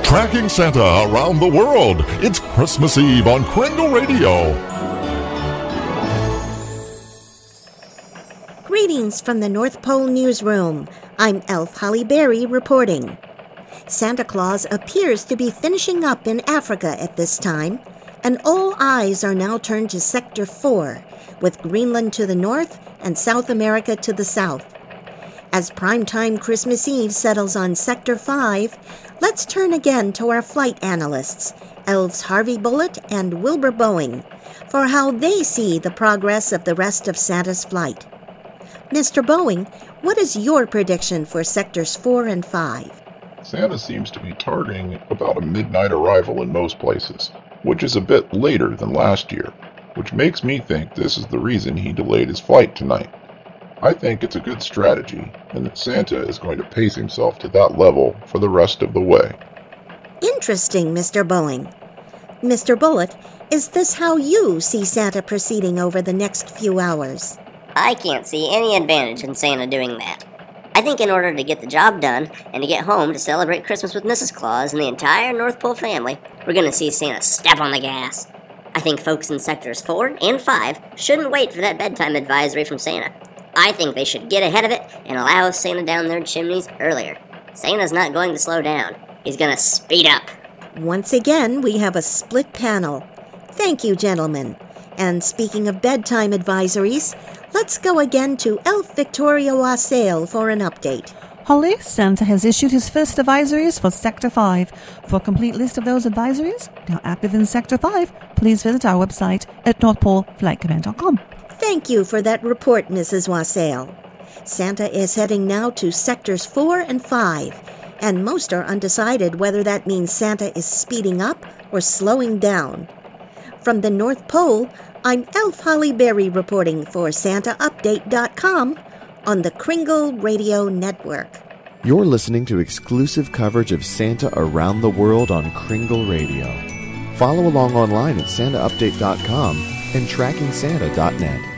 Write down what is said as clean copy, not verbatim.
Tracking Santa around the world. It's Christmas Eve on Kringle Radio. Greetings from the North Pole Newsroom. I'm Elf Holly Berry reporting. Santa Claus appears to be finishing up in Africa at this time, and all eyes are now turned to Sector 4, with Greenland to the north and South America to the south. As primetime Christmas Eve settles on Sector 5, let's turn again to our flight analysts, Elves Harvey Bullitt and Wilbur Boeing, for how they see the progress of the rest of Santa's flight. Mr. Boeing, what is your prediction for Sectors 4 and 5? Santa seems to be targeting about a midnight arrival in most places, which is a bit later than last year, which makes me think this is the reason he delayed his flight tonight. I think it's a good strategy, and that Santa is going to pace himself to that level for the rest of the way. Interesting, Mr. Boeing. Mr. Bullitt, is this how you see Santa proceeding over the next few hours? I can't see any advantage in Santa doing that. I think in order to get the job done and to get home to celebrate Christmas with Mrs. Claus and the entire North Pole family, we're going to see Santa step on the gas. I think folks in Sectors 4 and 5 shouldn't wait for that bedtime advisory from Santa. I think they should get ahead of it and allow Santa down their chimneys earlier. Santa's not going to slow down. He's going to speed up. Once again, we have a split panel. Thank you, gentlemen. And speaking of bedtime advisories, let's go again to Elf Victoria Wassail for an update. Holly, Santa has issued his first advisories for Sector 5. For a complete list of those advisories, now active in Sector 5, please visit our website at northpoleflightcommand.com. Thank you for that report, Mrs. Wassail. Santa is heading now to Sectors 4 and 5, and most are undecided whether that means Santa is speeding up or slowing down. From the North Pole, I'm Elf Holly Berry reporting for SantaUpdate.com on the Kringle Radio Network. You're listening to exclusive coverage of Santa around the world on Kringle Radio. Follow along online at SantaUpdate.com and TrackingSanta.net.